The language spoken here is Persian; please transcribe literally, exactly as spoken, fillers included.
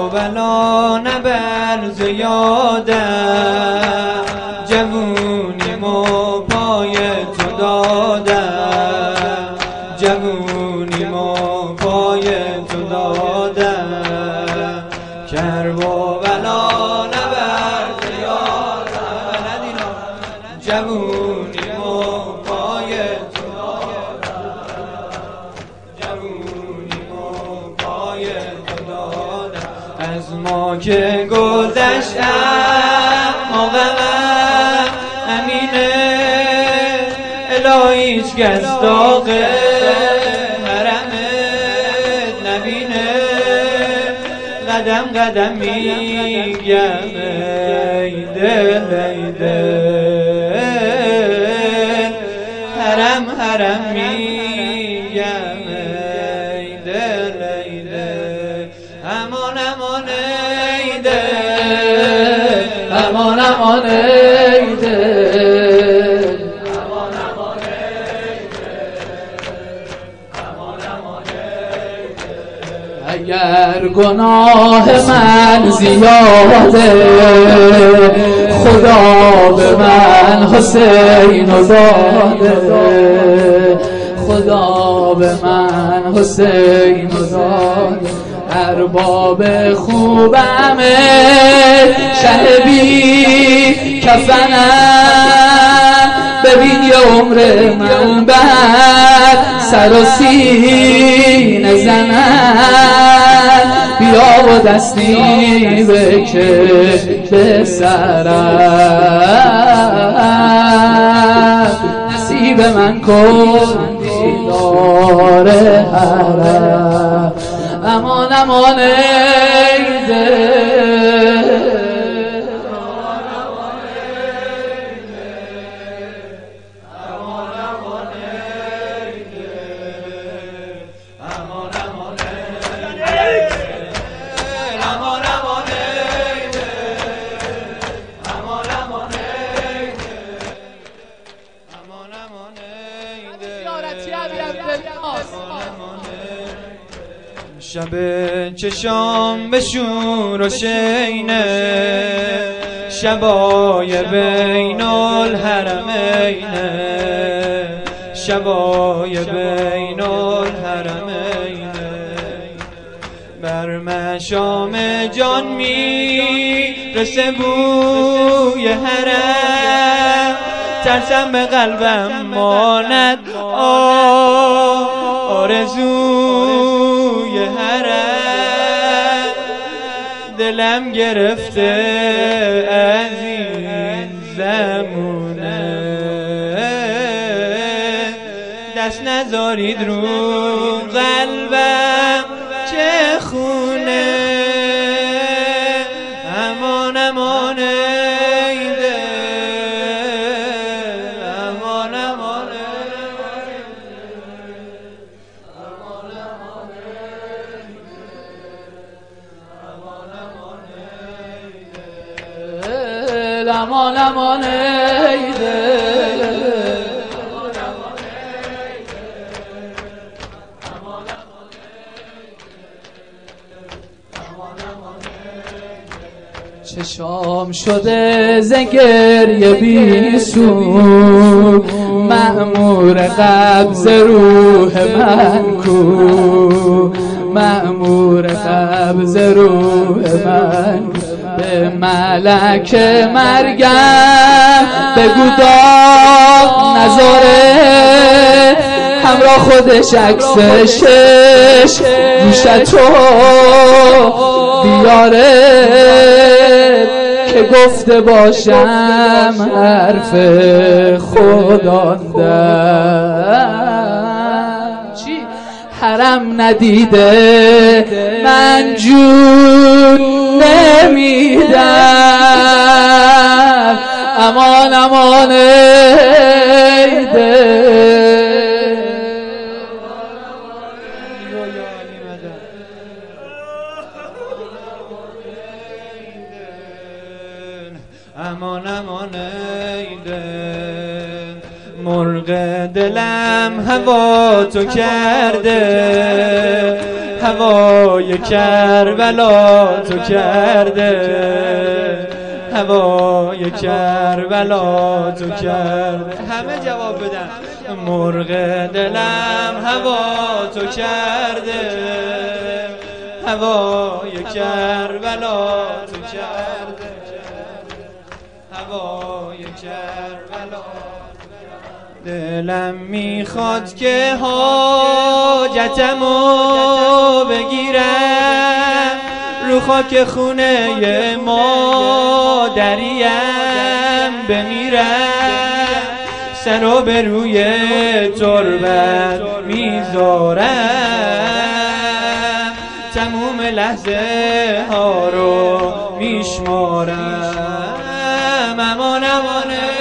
بلا نبر زیادم، جوونیم و پای تو دادم، جوونیم و پای تو دادم، کرب و بلا نبر زیادم، جوونیم و پای تو دادم، جوونیم و پای تو دادم. از ما که گذشتم آقام امینه، الهی هیچ کس داغ حرمت نبینه، قدم قدم میگم ای دل ای دل، حرم حرم میگم ای دل ای دل، امان امان ای دل، امان امان ای دل، امان امان ای دل، امان امان ای دل. اگر گناه من زیاده خدا به من حسین و داده، خدا به من حسین و داده. ارباب خوبم شه بی کفنم، ببین یه عمر من بعد سر و سینه زنم، بیا و دستی بکش به سرم، نصیب من کن دیدار حرم، امان امان ای دل، امان امان ای دل، امان امان ای دل، امان امان ای دل، امان امان ای دل، امان امان ای دل، امان امان ای دل. زیارتی عبدالناس شب چشام به شور و شینه، شبای بین الحرمینه، شبای بین الحرمینه، بر مشام جان میرسه بوی حرم، ترسم به قلبم ماند آرزوی حرم، دلم گرفته از این زمونه، دست نذارید رو قلبم چه خونه، امان امان ای دل، امان امان ای دل، امان امان ای دل، امان امان ای دل، امان امان ای دل. چشام شده ز گریه بی سو، مأمور قبض روح من کو، مأمور قبض روح من کو. به ملک مرگم بگو داغ نذاره، همراه خودش عکس شش گوشتو بیاره، که گفته باشم حرف خداندم. چی؟ حرم ندیده من جون نمیدم، امان امان ای دل، امان امان ای دل، مرغ دلم هوا تو کرده، هوای کربلا تو کرده، هوای کربلا تو کرده. همه جواب بدن. مرغ دلم هوا تو کرده، هوای کربلا تو کرده، هوای کربلا. دلم میخواد که حاجتمو بگیرم، رو خاک خونه مادریم بمیرم، سرو به روی تربت میذارم، تموم لحظه ها رو میشمارم. امان امانه